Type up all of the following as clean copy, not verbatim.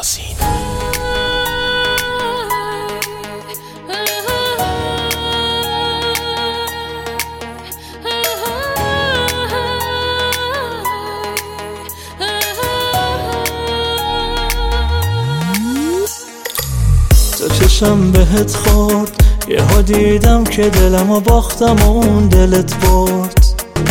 نازین. تا چشم بهت خورد یهو دیدم که دلمو باختم و اون دلت برد.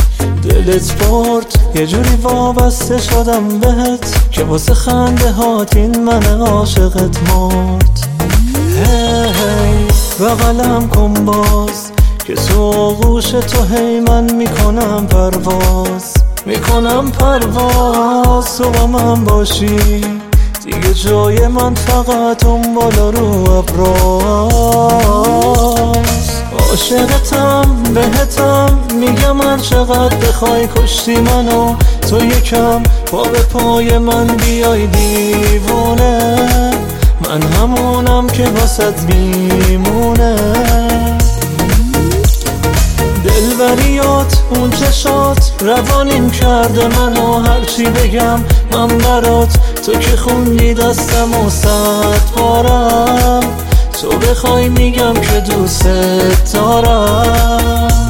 یه جوری وابسته شدم بهت که واسه خنده هات این من عاشقت مرد. هی بغلم کن باز که تو آغوش تو هی من میکنم پرواز تو با من باشی دیگه جای من فقط اون بالا رو ابراز. عاشقتم بهتم میگم هر چقدر بخوای کشتی منو تو یکم پا به پای من بیای دیوونه من همونم که واسط میمونه. دلبریات اون چشات روانیم کرده منو هرچی بگم من برات تو که خوندی دستم و 100 بارم تو بخوای میگم که دوست دارم.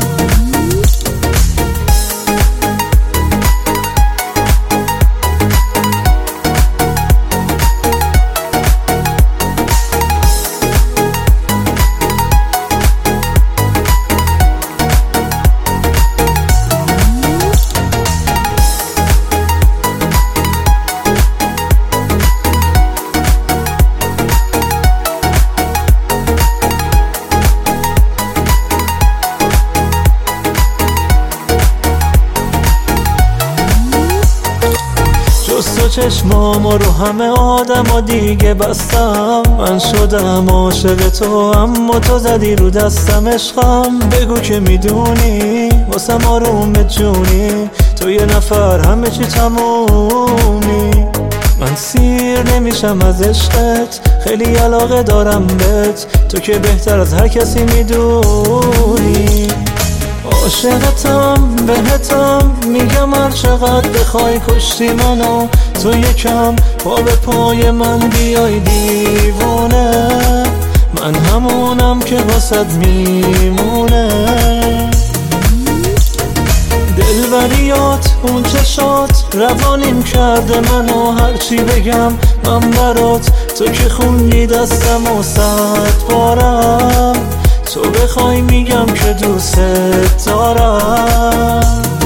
تو چشمامو رو همه آدم دیگه بستم من شدم عاشق تو اما تو زدی رو دستم عشقم بگو که میدونی واسم آروم جونی تو یه نفر همه چی تمومی من سیر نمیشم از عشقت خیلی علاقه دارم بهت تو که بهتر از هر کسی میدونی. عاشقتم بهتم میگم هر چقدر بخوای کشتی منو تو یکم پا به پای من بیای دیوونه من همونم که واسط میمونه. دلبریات اون چشات روانیم کرده منو هرچی بگم من برات تو که خوندی دستم و 100 بارم تو بخوای میگم که دوست دارم.